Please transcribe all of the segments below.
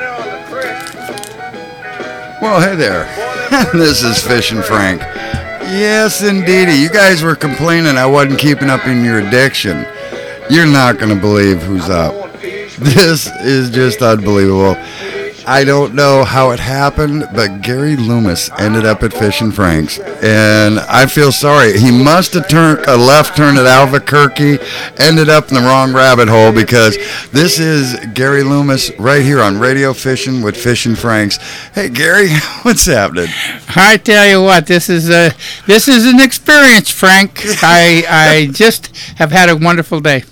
Well, hey there. This is Fishing Frank. Yes, indeedy. You guys were complaining I wasn't keeping up in your addiction. You're not going to believe who's up. This is just unbelievable. I don't know how it happened, but Gary Loomis ended up at Fishing Frank's, and I feel sorry. He must have turned a left turn at Albuquerque, ended up in the wrong rabbit hole, because this is Gary Loomis right here on Radio Fishing with Fishing Franks. Hey, Gary, what's happening? I tell you what, this is an experience, Frank. I just have had a wonderful day.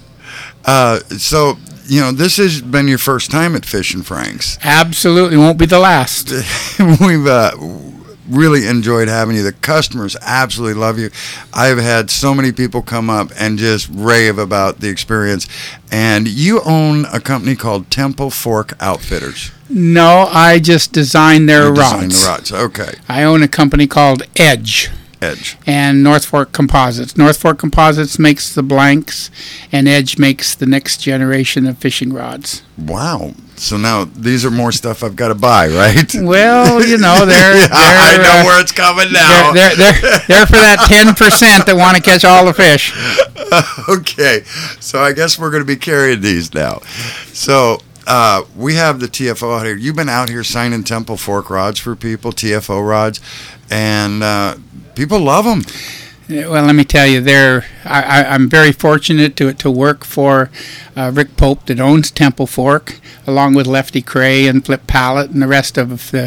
So. You know, this has been your first time at Fishing Franks. Absolutely. Won't be the last. We've really enjoyed having you. The customers absolutely love you. I've had so many people come up and just rave about the experience. And you own a company called Temple Fork Outfitters. No, I just design their rods. Design the rods, okay. I own a company called Edge. And North Fork Composites. North Fork Composites makes the blanks, and Edge makes the next generation of fishing rods. Wow. So now these are more stuff I've got to buy, right? Well, you know, I know where it's coming now. They're for that 10% that want to catch all the fish. Okay. So I guess we're going to be carrying these now. So we have the TFO out here. You've been out here signing Temple Fork rods for people, TFO rods, and people love them. Well, let me tell you, I'm very fortunate to work for Rick Pope that owns Temple Fork, along with Lefty Cray and Flip Pallet and the rest of the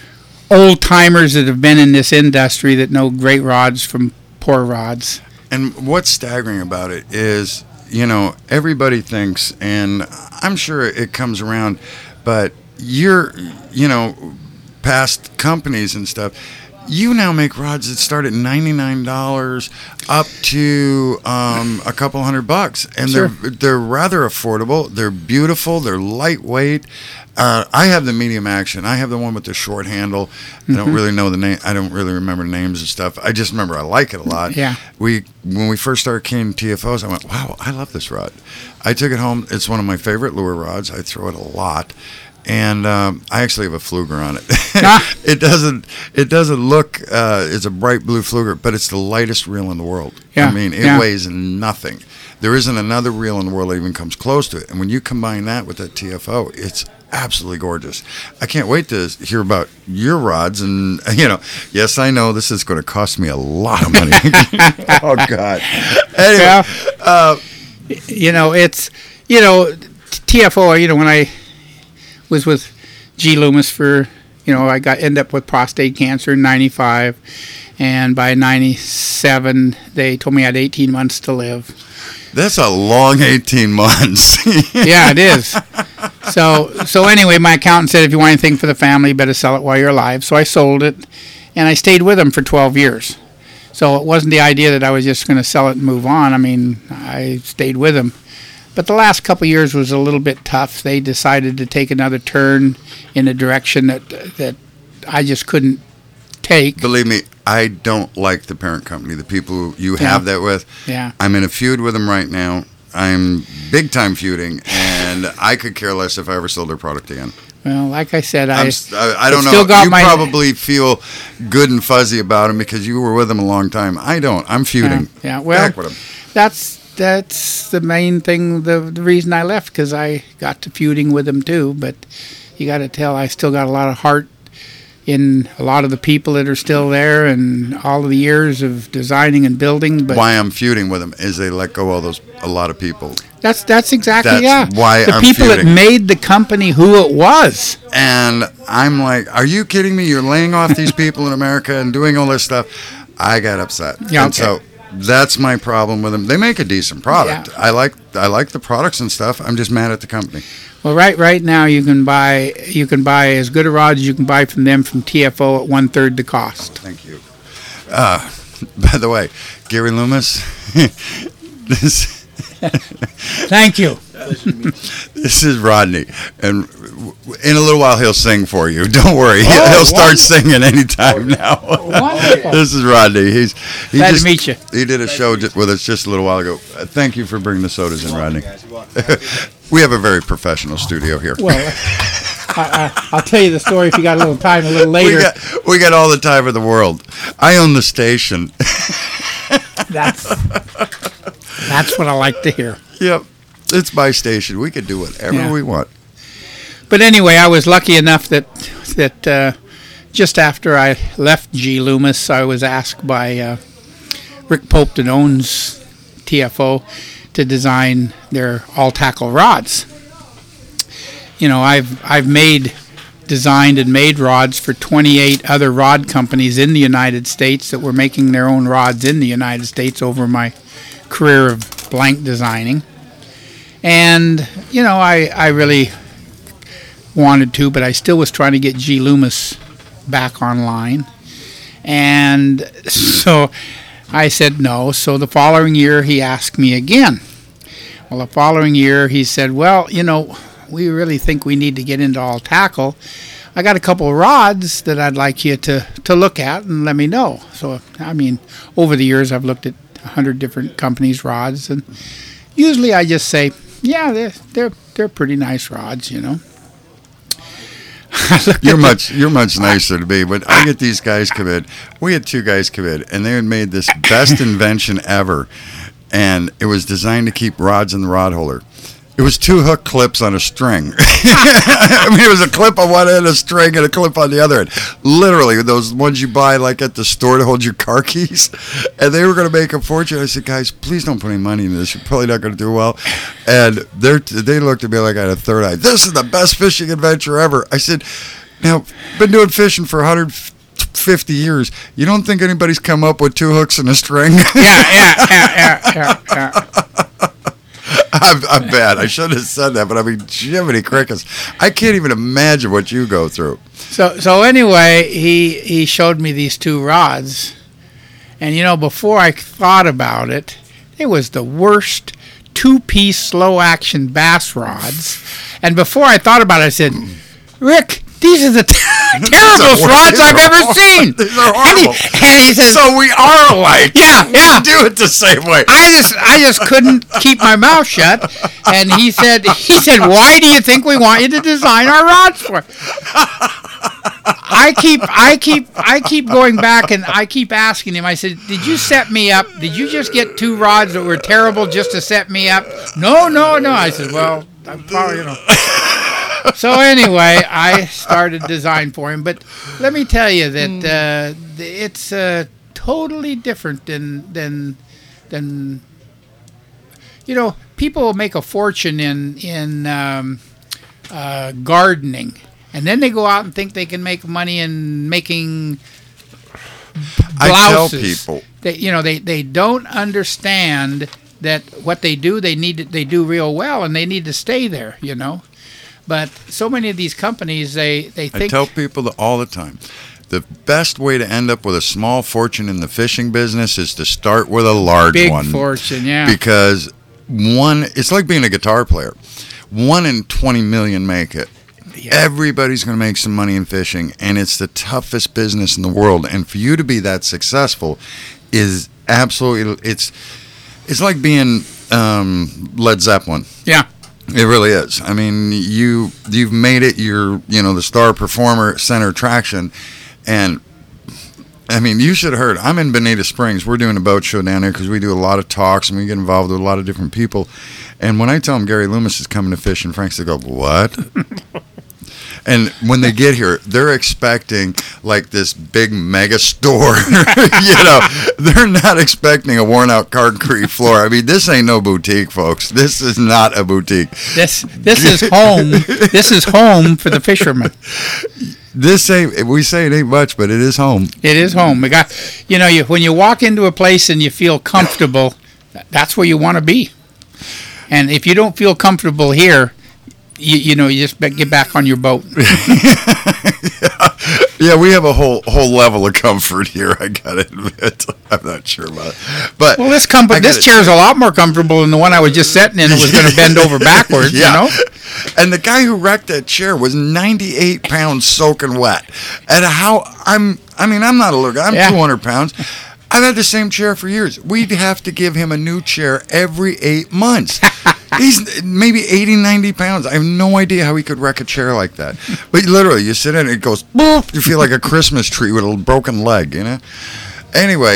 old-timers that have been in this industry that know great rods from poor rods. And what's staggering about it is, you know, everybody thinks, and I'm sure it comes around, but you're, you know, past companies and stuff, you now make rods that start at $99 up to a couple $100, and sure. they're rather affordable. They're beautiful. They're lightweight. I have the medium action. I have the one with the short handle. I don't really know the name. I don't really remember names and stuff. I just remember I like it a lot. Yeah. When we first started carrying TFOs, I went, wow, I love this rod. I took it home. It's one of my favorite lure rods. I throw it a lot. And I actually have a Fluger on it. It doesn't look. It's a bright blue Fluger, but it's the lightest reel in the world. Yeah. I mean, it weighs nothing. There isn't another reel in the world that even comes close to it. And when you combine that with that TFO, it's absolutely gorgeous. I can't wait to hear about your rods. And you know, yes, I know this is going to cost me a lot of money. Oh God. Anyway, you know, it's TFO. You know, when I was with G. Loomis for, you know, I end up with prostate cancer in 95, and by 97 they told me I had 18 months to live. That's a long 18 months. Yeah, it is. So anyway, my accountant said, if you want anything for the family, you better sell it while you're alive. So I sold it, and I stayed with them for 12 years. So it wasn't the idea that I was just going to sell it and move on. I mean, I stayed with them. But the last couple of years was a little bit tough. They decided to take another turn in a direction that I just couldn't take. Believe me, I don't like the parent company, the people you have that with. Yeah. I'm in a feud with them right now. I'm big-time feuding, and I could care less if I ever sold their product again. Well, like I said, I don't know. You probably feel good and fuzzy about them because you were with them a long time. I don't. I'm feuding. Yeah. Well, back with them. That's the main thing, the reason I left, because I got to feuding with them too. But you got to tell, I still got a lot of heart in a lot of the people that are still there and all of the years of designing and building. But why I'm feuding with them is they let go of a lot of people. That's exactly, why the I'm people feuding. that made the company who it was. And I'm like, are you kidding me? You're laying off these people in America and doing all this stuff. I got upset. Yeah, and so that's my problem with them. They make a decent product. Yeah. I like the products and stuff. I'm just mad at the company. Well, right now you can buy as good a rod as you can buy from them from TFO at 1/3 the cost. Thank you. By the way, Gary Loomis, Thank you. This is Rodney, and in a little while he'll sing for you. Don't worry, he'll start singing anytime now. Wonderful. This is Rodney. Glad to meet you. He did a show with us just a little while ago. Thank you for bringing the sodas in, Rodney. We have a very professional studio here. Well. I'll tell you the story if you got a little time a little later. We got all the time in the world. I own the station. That's what I like to hear. Yep. It's my station. We can do whatever we want. But anyway, I was lucky enough that just after I left G. Loomis, I was asked by Rick Pope, that owns TFO, to design their all-tackle rods. You know, I've designed and made rods for 28 other rod companies in the United States that were making their own rods in the United States over my career of blank designing. And, you know, I really wanted to, but I still was trying to get G. Loomis back online. And so I said no. So the following year he asked me again. Well, the following year he said, well, you know, we really think we need to get into all tackle. I got a couple of rods that I'd like you to look at and let me know. So, I mean, over the years I've looked at 100 different companies' rods, and usually I just say, yeah, they're pretty nice rods, you know. You're much nicer to me, but I get these guys come in. We had 2 guys come in, and they had made this best invention ever, and it was designed to keep rods in the rod holder. It was 2 hook clips on a string. I mean, it was a clip on one end, a string, and a clip on the other end. Literally, those ones you buy like at the store to hold your car keys. And they were going to make a fortune. I said, guys, please don't put any money into this. You're probably not going to do well. And they looked at me like I had a third eye. This is the best fishing adventure ever. I said, now, been doing fishing for 150 years. You don't think anybody's come up with 2 hooks and a string? Yeah. I'm bad. I shouldn't have said that, but I mean, Jiminy Crickets. I can't even imagine what you go through. So anyway, he showed me these 2 rods, and you know, before I thought about it, it was the worst 2-piece slow action bass rods. And before I thought about it, I said, Rick, these are the terriblest rods I've ever seen. These are horrible. And he says, so we are alike. Yeah. We do it the same way. I just couldn't keep my mouth shut. And he said, why do you think we want you to design our rods for? I keep going back, and I keep asking him. I said, did you set me up? Did you just get 2 rods that were terrible just to set me up? No. I said, well, I'm probably, you know. So anyway, I started design for him. But let me tell you that it's totally different than you know. People make a fortune in gardening, and then they go out and think they can make money in making blouses. I tell people, they don't understand that what they do, they do real well, and they need to stay there. You know. But so many of these companies, they think... I tell people all the time, the best way to end up with a small fortune in the fishing business is to start with a large one. Big fortune, yeah. Because it's like being a guitar player. 1 in 20 million make it. Yeah. Everybody's going to make some money in fishing, and it's the toughest business in the world. And for you to be that successful is absolutely... It's like being Led Zeppelin. Yeah. It really is. I mean, you've made it. You're the star performer, center attraction, and I mean, you should have heard. I'm in Bonita Springs. We're doing a boat show down there because we do a lot of talks and we get involved with a lot of different people. And when I tell them Gary Loomis is coming to fish in Franks, they go, "What?" And when they get here, they're expecting like this big mega store. They're not expecting a worn out concrete floor. I mean, this ain't no boutique, folks. This is not a boutique. This is home. This is home for the fishermen. We say it ain't much, but it is home. It is home. When you walk into a place and you feel comfortable, that's where you want to be. And if you don't feel comfortable here, you just get back on your boat. Yeah, we have a whole level of comfort here, I gotta admit. I'm not sure about it. But this chair is a lot more comfortable than the one I was just sitting in. It was going to bend over backwards, yeah. And the guy who wrecked that chair was 98 pounds soaking wet. And I'm not a little guy. I'm 200 pounds. I've had the same chair for years. We'd have to give him a new chair every 8 months. He's maybe 80, 90 pounds. I have no idea how he could wreck a chair like that. But literally, you sit in it, it goes, boop. You feel like a Christmas tree with a broken leg, you know? Anyway,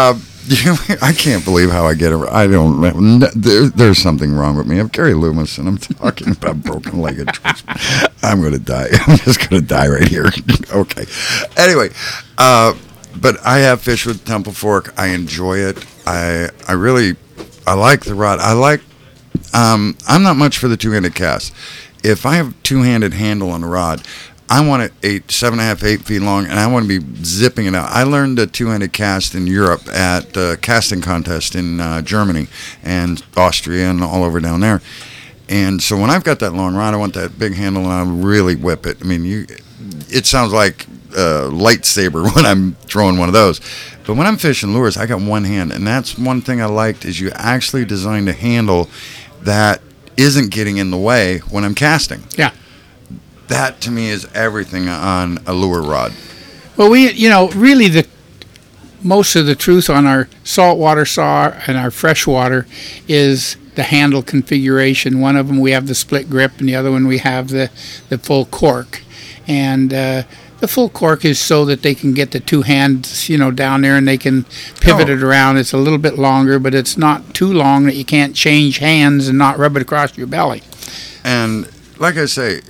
I can't believe how I get around. I don't. There's something wrong with me. I'm Gary Loomis, and I'm talking about broken-legged trees. I'm going to die. I'm just going to die right here. Okay. Anyway, but I have fished with Temple Fork. I enjoy it. I like the rod. I'm not much for the two-handed cast. If I have two-handed handle on a rod, I want it 7.5, 8 feet long, and I want to be zipping it out. I learned a two-handed cast in Europe at a casting contest in Germany and Austria and all over down there. And so when I've got that long rod, I want that big handle, and I really whip it. I mean, it sounds like a lightsaber when I'm throwing one of those. But when I'm fishing lures, I got one hand, and that's one thing I liked is you actually designed a handle that isn't getting in the way when I'm casting. Yeah. That to me is everything on a lure rod. Well, really most of the truth on our saltwater saw and our freshwater is the handle configuration. One of them we have the split grip, and the other one we have the full cork. And the full cork is so that they can get the two hands, down there, and they can pivot it around. It's a little bit longer, but it's not too long that you can't change hands and not rub it across your belly. And like I say,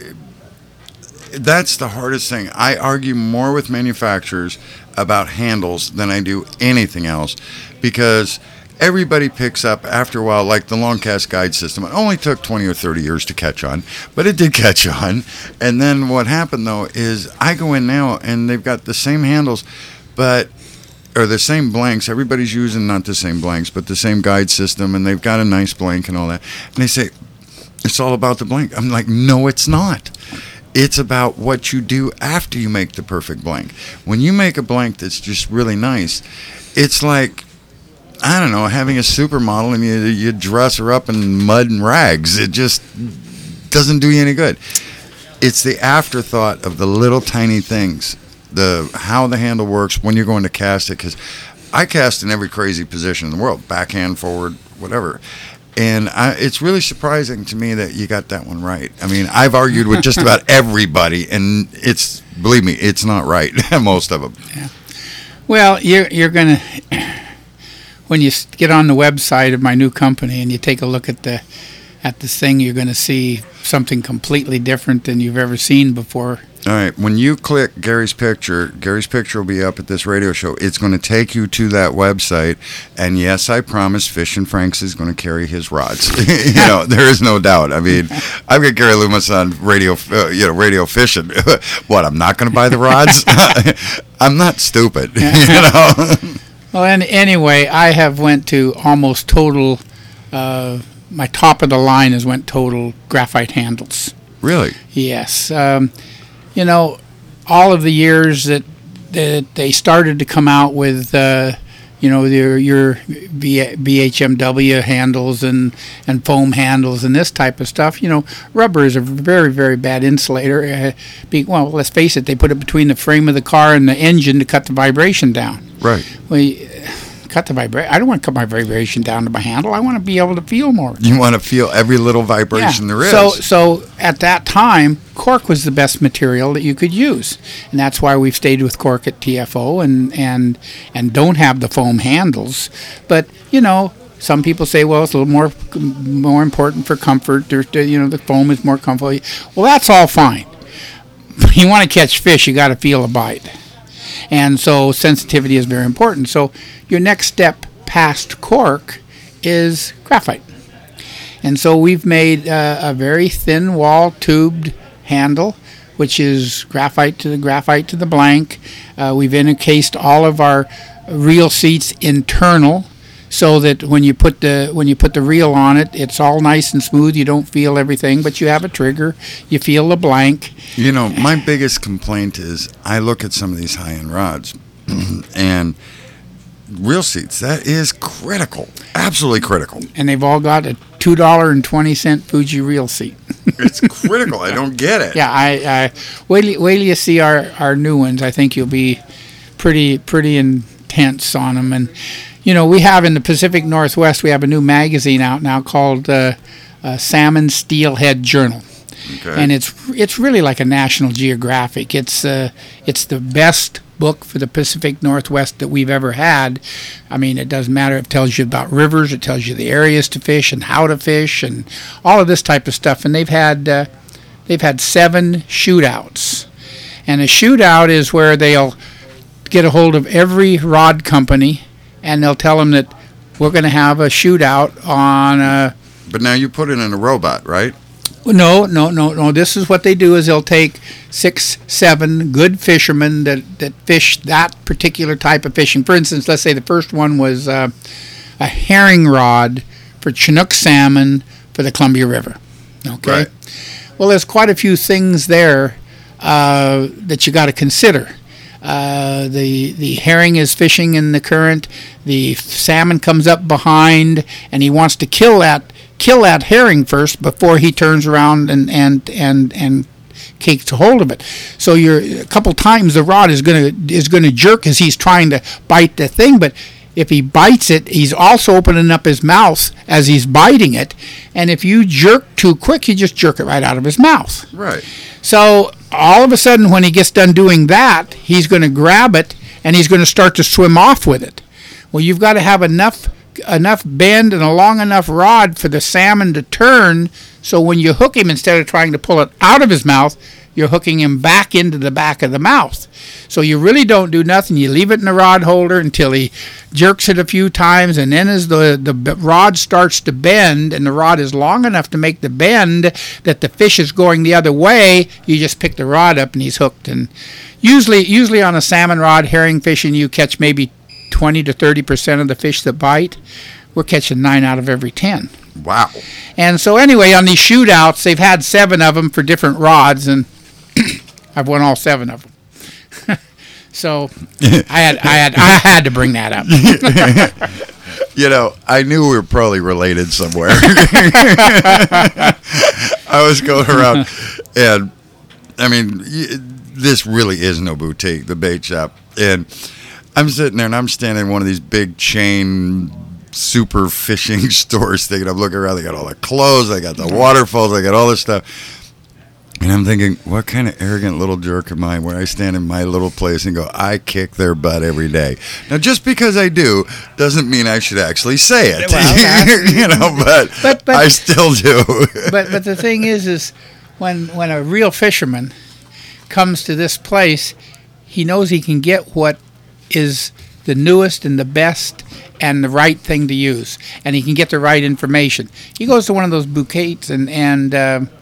that's the hardest thing. I argue more with manufacturers about handles than I do anything else, because everybody picks up after a while, like the long cast guide system. It only took 20 or 30 years to catch on, but it did catch on. And then what happened, though, is I go in now, and they've got the same handles, or the same blanks. Everybody's using not the same blanks, but the same guide system, and they've got a nice blank and all that. And they say, it's all about the blank. I'm like, no, it's not. It's about what you do after you make the perfect blank. When you make a blank that's just really nice, it's like, I don't know, having a supermodel and you dress her up in mud and rags. It just doesn't do you any good. It's the afterthought of the little tiny things, how the handle works when you're going to cast it. Because I cast in every crazy position in the world, backhand, forward, whatever. And it's really surprising to me that you got that one right. I mean, I've argued with just about everybody, and believe me, it's not right, most of them. Yeah. Well, you're going to, when you get on the website of my new company and you take a look at this thing, you're going to see something completely different than you've ever seen before. All right, when you click Gary's picture will be up at this radio show. It's going to take you to that website, and yes, I promise Fishin' Franks is going to carry his rods. There is no doubt. I mean, I've got Gary Loomis on radio fishing. What, I'm not going to buy the rods? I'm not stupid, Well, anyway, I have went to almost total, my top of the line went total graphite handles. Really? Yes. All of the years that they started to come out with, your BHMW handles and foam handles and this type of stuff. Rubber is a very, very bad insulator. Let's face it, they put it between the frame of the car and the engine to cut the vibration down. Right. Cut the vibration. I don't want to cut my vibration down to my handle. I want to be able to feel more. You want to feel every little vibration there is. So at that time, cork was the best material that you could use, and that's why we've stayed with cork at TFO and don't have the foam handles. But some people say, well, it's a little more important for comfort. The foam is more comfortable. Well, that's all fine. When you want to catch fish, you got to feel a bite. And so sensitivity is very important. So your next step past cork is graphite. And so we've made a very thin wall tubed handle, which is graphite to the blank. We've encased all of our reel seats internal, so that when you put the reel on it, it's all nice and smooth. You don't feel everything, but you have a trigger. You feel the blank. My biggest complaint is I look at some of these high-end rods, and reel seats, that is critical, absolutely critical. And they've all got a $2.20 Fuji reel seat. It's critical. I don't get it. Yeah, I wait till you see our new ones. I think you'll be pretty intense on them. And we have in the Pacific Northwest, we have a new magazine out now called Salmon Steelhead Journal. Okay. And it's really like a National Geographic. It's the best book for the Pacific Northwest that we've ever had. I mean, it doesn't matter. It tells you about rivers. It tells you the areas to fish and how to fish and all of this type of stuff. And they've had 7 shootouts. And a shootout is where they'll get a hold of every rod company and they'll tell them that we're going to have a shootout on a... But now you put it in a robot, right? No. This is what they do is they'll take 6, 7 good fishermen that fish that particular type of fishing. For instance, let's say the first one was a herring rod for Chinook salmon for the Columbia River. Okay. Right. Well, there's quite a few things there that you got to consider. The herring is fishing in the current. The salmon comes up behind, and he wants to kill that herring first before he turns around and takes hold of it. So a couple times the rod is gonna jerk as he's trying to bite the thing, but if he bites it, he's also opening up his mouth as he's biting it. And if you jerk too quick, you just jerk it right out of his mouth. Right. So all of a sudden, when he gets done doing that, he's going to grab it and he's going to start to swim off with it. Well, you've got to have enough bend and a long enough rod for the salmon to turn, so when you hook him, instead of trying to pull it out of his mouth, you're hooking him back into the back of the mouth. So you really don't do nothing. You leave it in the rod holder until he jerks it a few times, and then as the rod starts to bend, and the rod is long enough to make the bend that the fish is going the other way, you just pick the rod up and he's hooked. And usually on a salmon rod herring fishing, you catch maybe 20 to 30% of the fish that bite. We're catching 9 out of every 10. Wow. And so anyway, on these shootouts, they've had 7 of them for different rods, and I've won all 7 of them. So I had to bring that up. You know, I knew we were probably related somewhere. I was going around, and I mean, this really is no boutique, the bait shop. And I'm sitting there, and I'm standing in one of these big chain super fishing stores thinking, I'm looking around, they got all the clothes, they got the waterfalls, they got all this stuff. And I'm thinking, what kind of arrogant little jerk am I where I stand in my little place and go, I kick their butt every day. Now, just because I do doesn't mean I should actually say it. Well, but I still do. but the thing is when a real fisherman comes to this place, he knows he can get what is the newest and the best and the right thing to use, and he can get the right information. He goes to one of those bouquets and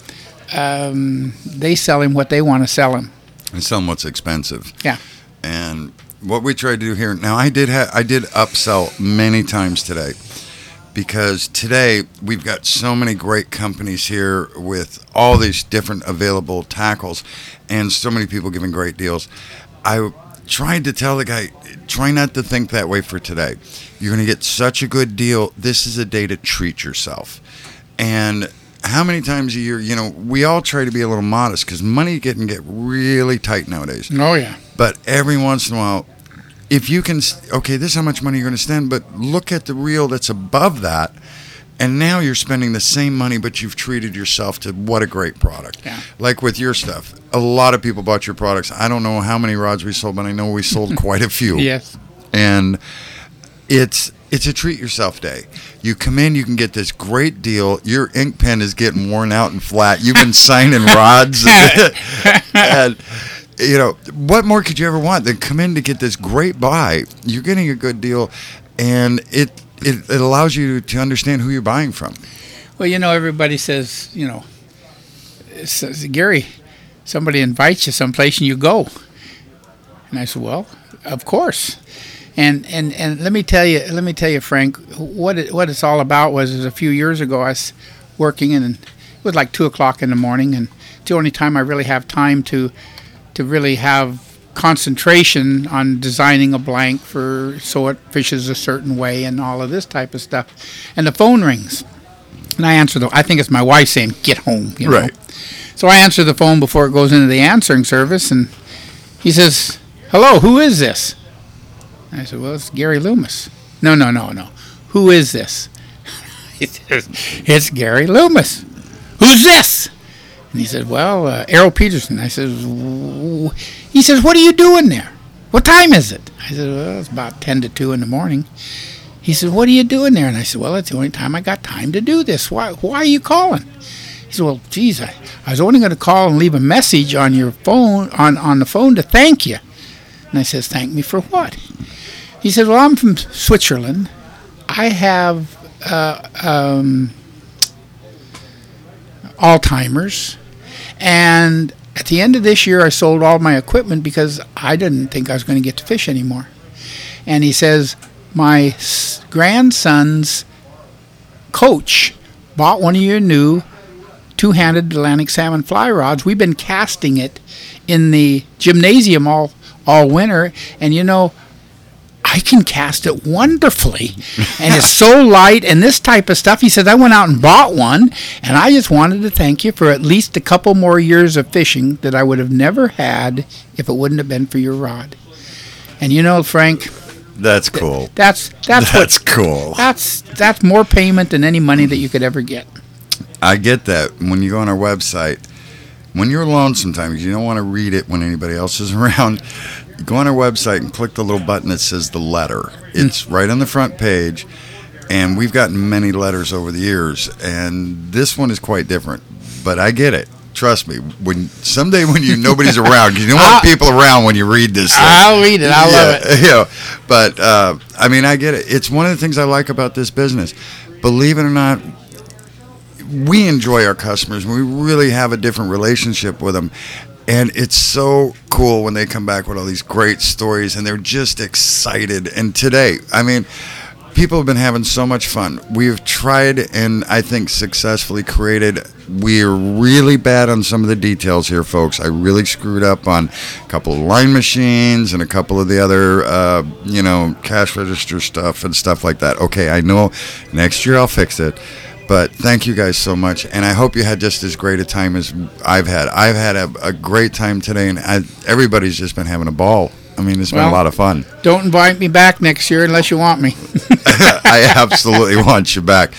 they sell him what they want to sell him. And sell him what's expensive. Yeah. And what we try to do here now, I did upsell many times today, because today we've got so many great companies here with all these different available tackles, and so many people giving great deals. I tried to tell the guy, try not to think that way for today. You're going to get such a good deal. This is a day to treat yourself. And how many times a year, we all try to be a little modest because money can get really tight nowadays. Oh, yeah. But every once in a while, if you can, okay, this is how much money you're going to spend, but look at the reel that's above that, and now you're spending the same money, but you've treated yourself to what a great product. Yeah. Like with your stuff. A lot of people bought your products. I don't know how many rods we sold, but I know we sold quite a few. Yes. And it's a treat yourself day. You come in, you can get this great deal. Your ink pen is getting worn out and flat. You've been signing rods. And, what more could you ever want than come in to get this great buy? You're getting a good deal, and it allows you to understand who you're buying from. Well, everybody says, Gary, somebody invites you someplace and you go. And I said, well, of course. And let me tell you, Frank, what it's all about was a few years ago I was working, and it was like 2:00 in the morning, and it's the only time I really have time to really have concentration on designing a blank so it fishes a certain way and all of this type of stuff. And the phone rings, and I answer I think it's my wife saying, "Get home," Right. So I answer the phone before it goes into the answering service, and he says, "Hello, who is this?" I said, well, it's Gary Loomis. No. Who is this? He says, it's Gary Loomis. Who's this? And he said, well, Errol Peterson. I said, he says, what are you doing there? What time is it? I said, well, it's about 10 to 2 in the morning. He said, what are you doing there? And I said, well, it's the only time I got time to do this. Why are you calling? He said, well, geez, I was only going to call and leave a message on your phone, on the phone to thank you. And I says, thank me for what? He said, well, I'm from Switzerland. I have Alzheimer's. And at the end of this year, I sold all my equipment because I didn't think I was going to get to fish anymore. And he says, my grandson's coach bought one of your new two-handed Atlantic salmon fly rods. We've been casting it in the gymnasium all winter, and you know, I can cast it wonderfully, and it's so light and this type of stuff. He said, I went out and bought one, and I just wanted to thank you for at least a couple more years of fishing that I would have never had if it wouldn't have been for your rod. And you know, Frank, that's cool. That's cool. That's more payment than any money that you could ever get. I get that. When you go on our website, when you're alone sometimes, you don't want to read it when anybody else is around. Go on our website and click the little button that says the letter. It's right on the front page, and we've gotten many letters over the years, and this one is quite different. But I get it. Trust me. Someday when nobody's around, 'cause you don't want people around when you read this thing. I'll read it. I love it. Yeah. But I mean, I get it. It's one of the things I like about this business. Believe it or not, we enjoy our customers. We really have a different relationship with them. And it's so cool when they come back with all these great stories and they're just excited. And today, I mean, people have been having so much fun. We've tried and I think successfully created. We're really bad on some of the details here, folks. I really screwed up on a couple of line machines and a couple of the other, cash register stuff and stuff like that. Okay, I know next year I'll fix it. But thank you guys so much, and I hope you had just as great a time as I've had. I've had a great time today, and everybody's just been having a ball. I mean, it's been a lot of fun. Don't invite me back next year unless you want me. I absolutely want you back.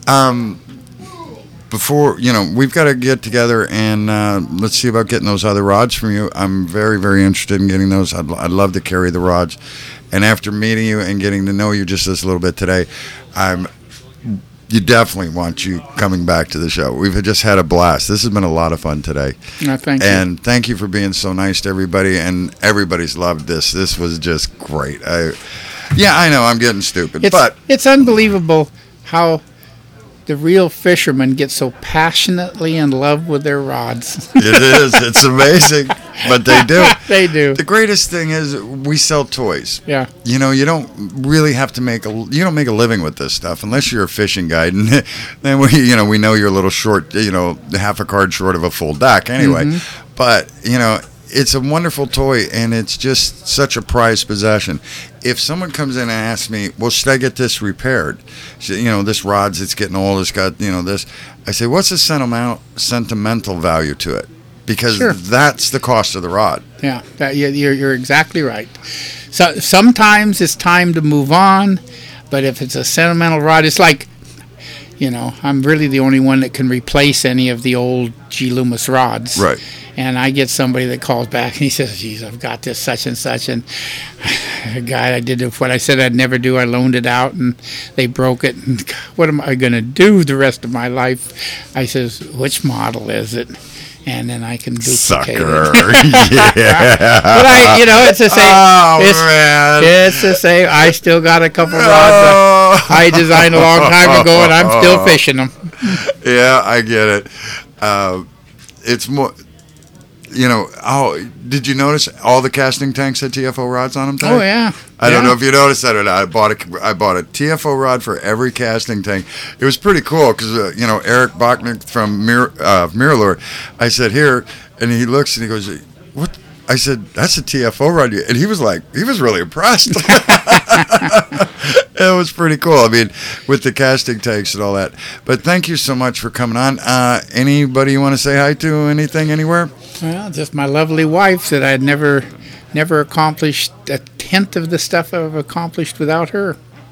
Before, we've got to get together and let's see about getting those other rods from you. I'm very, very interested in getting those. I'd love to carry the rods. And after meeting you and getting to know you just this little bit today, you definitely want you coming back to the show. We've just had a blast. This has been a lot of fun today. Thank you. And thank you for being so nice to everybody. And everybody's loved this. This was just great. I know I'm getting stupid, but it's unbelievable how the real fishermen get so passionately in love with their rods. It is. It's amazing, but they do. They do. The greatest thing is we sell toys. Yeah. You don't really have to make a living with this stuff unless you're a fishing guide, and then we know you're a little short, half a card short of a full deck anyway. Mm-hmm. But it's a wonderful toy, and it's just such a prized possession. If someone comes in and asks me, well, should I get this repaired? This rod's, it's getting old, it's got, this. I say, what's the sentimental value to it? Because that's the cost of the rod. Yeah, you're exactly right. So sometimes it's time to move on, but if it's a sentimental rod, it's like, I'm really the only one that can replace any of the old G. Loomis rods. Right. And I get somebody that calls back and he says, geez, I've got this such and such. And a guy, I did what I said I'd never do. I loaned it out and they broke it. And what am I going to do the rest of my life? I says, which model is it? And then I can duplicate it. Yeah. But it's the same. Oh, man. It's the same. I still got a couple rods I designed a long time ago, and I'm still fishing them. Yeah, I get it. It's more... did you notice all the casting tanks had TFO rods on them today? Oh, yeah. I don't know if you noticed that or not. I bought a TFO rod for every casting tank. It was pretty cool because, Eric Bachnick from Mirror, I said, here, and he looks and he goes, what? I said, that's a TFO rod. And he was really impressed. It was pretty cool. I mean, with the casting tanks and all that. But thank you so much for coming on. Anybody you want to say hi to? Anything, anywhere? Well, just my lovely wife that I'd never accomplished a tenth of the stuff I've accomplished without her.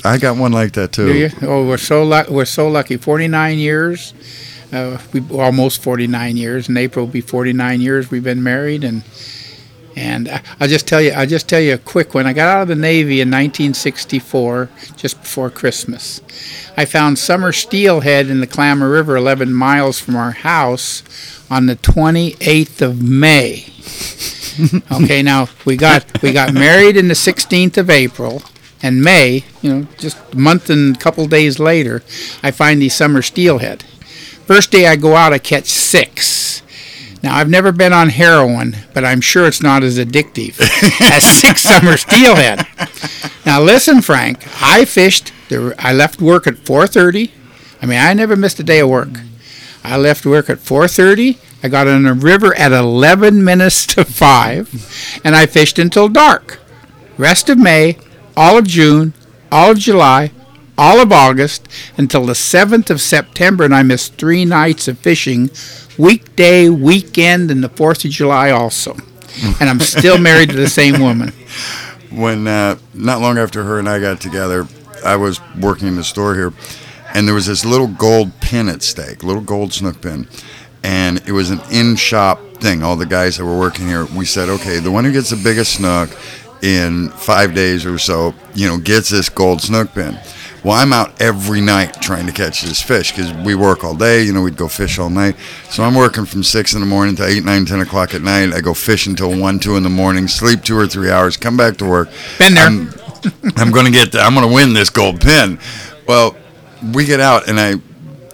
I got one like that too. Do you? Oh, we're so lucky. 49 years. We almost 49 years. In April will be 49 years we've been married, and I'll just tell you a quick one. I got out of the Navy in 1964, just before Christmas. I found summer steelhead in the Clamor River, 11 miles from our house, on the 28th of May. Okay, now we got married in the 16th of April, and May, just a month and a couple days later, I find these summer steelhead. First day I go out, I catch 6. Now, I've never been on heroin, but I'm sure it's not as addictive as 6 summer steelhead. Now, listen, Frank, I left work at 4:30. I never missed a day of work. I left work at 4:30. I got on the river at 11 minutes to 5, and I fished until dark. Rest of May, all of June, all of July, all of August, until the 7th of September, and I missed 3 nights of fishing, weekday, weekend, and the 4th of July also. And I'm still married to the same woman. When, not long after her and I got together, I was working in the store here, and there was this little gold pin at stake, little gold snook pin. And it was an in-shop thing. All the guys that were working here, we said, okay, the one who gets the biggest snook in 5 days or so, gets this gold snook pin. Well, I'm out every night trying to catch this fish because we work all day. We'd go fish all night. So I'm working from 6 in the morning to 8, 9, 10 o'clock at night. I go fish until 1, 2 in the morning, sleep 2 or 3 hours, come back to work. Been there. I'm going to win this gold pin. Well, we get out, and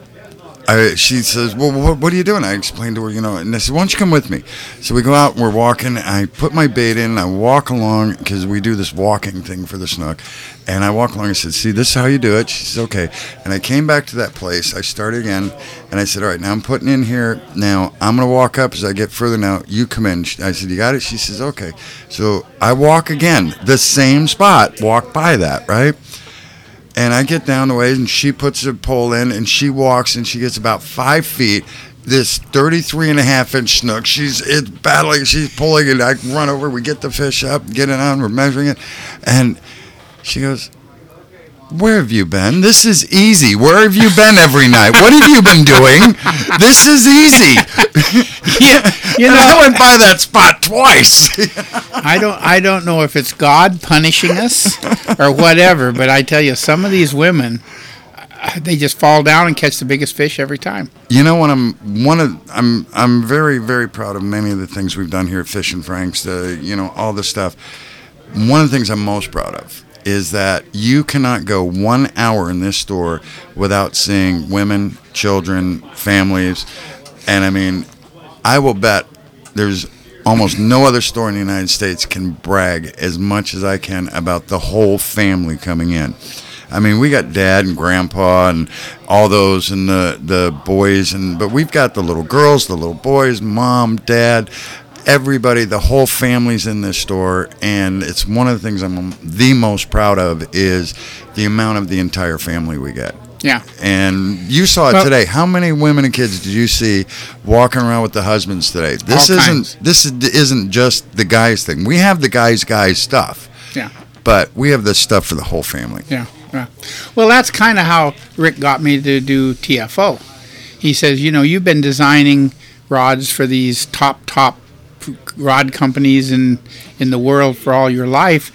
she says, well, what are you doing? I explained to her, and I said, why don't you come with me? So we go out, and we're walking. I put my bait in, and I walk along, because we do this walking thing for the snook. And I walk along, I said, see, this is how you do it. She says, okay. And I came back to that place. I started again, and I said, all right, now I'm putting in here. Now I'm going to walk up as I get further. Now you come in. I said, you got it? She says, okay. So I walk again, the same spot, walk by that, right? And I get down the way, and she puts her pole in, and she walks, and she gets about 5 feet. This 33.5-inch snook, she's battling, she's pulling, and I run over. We get the fish up, get it on, we're measuring it, and she goes, where have you been? This is easy. Where have you been every night? What have you been doing? This is easy. I went by that spot twice. I don't know if it's God punishing us or whatever, but I tell you, some of these women, they just fall down and catch the biggest fish every time. I'm very, very proud of many of the things we've done here at Fishin' Frank's. All the stuff. One of the things I'm most proud of is that you cannot go 1 hour in this store without seeing women, children, families, and I will bet there's almost no other store in the United States can brag as much as I can about the whole family coming in. We got Dad and Grandpa and all those, and the boys, but we've got the little girls, the little boys, Mom, Dad, everybody, the whole family's in this store, and it's one of the things I'm the most proud of is the amount of the entire family we get. Yeah. And you saw it today. How many women and kids did you see walking around with the husbands today? This isn't just the guys thing. We have the guys stuff. Yeah. But we have this stuff for the whole family. Yeah. Well, that's kind of how Rick got me to do TFO. He says, you've been designing rods for these top rod companies in the world for all your life.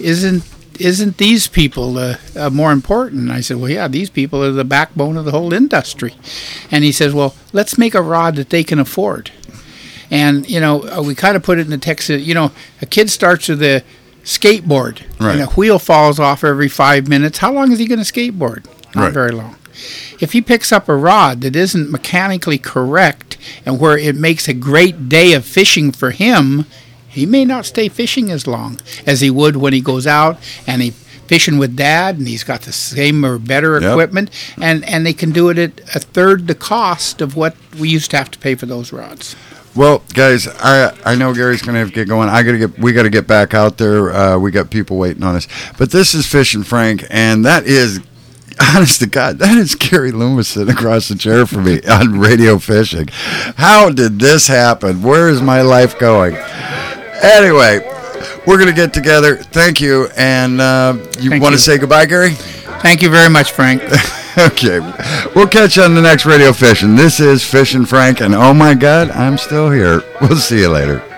Isn't these people more important? And I said, well, yeah, these people are the backbone of the whole industry. And he says, well, let's make a rod that they can afford. And, we kind of put it in the text that, a kid starts with a skateboard, right, and a wheel falls off every 5 minutes. How long is he going to skateboard? Not very long. If he picks up a rod that isn't mechanically correct and where it makes a great day of fishing for him, he may not stay fishing as long as he would when he goes out and he's fishing with Dad and he's got the same or better equipment, and they can do it at a third the cost of what we used to have to pay for those rods. Well, guys, I know Gary's going to have to get going. We got to get back out there. We got people waiting on us. But this is Fishin' Frank, and that is, honest to God, that is Gary Loomis sitting across the chair from me on Radio Fishing. How did this happen? Where is my life going? Anyway, we're going to get together. Thank you. And you want to say goodbye, Gary? Thank you very much, Frank. Okay. We'll catch you on the next Radio Fishing. This is Fishing Frank, and oh my God, I'm still here. We'll see you later.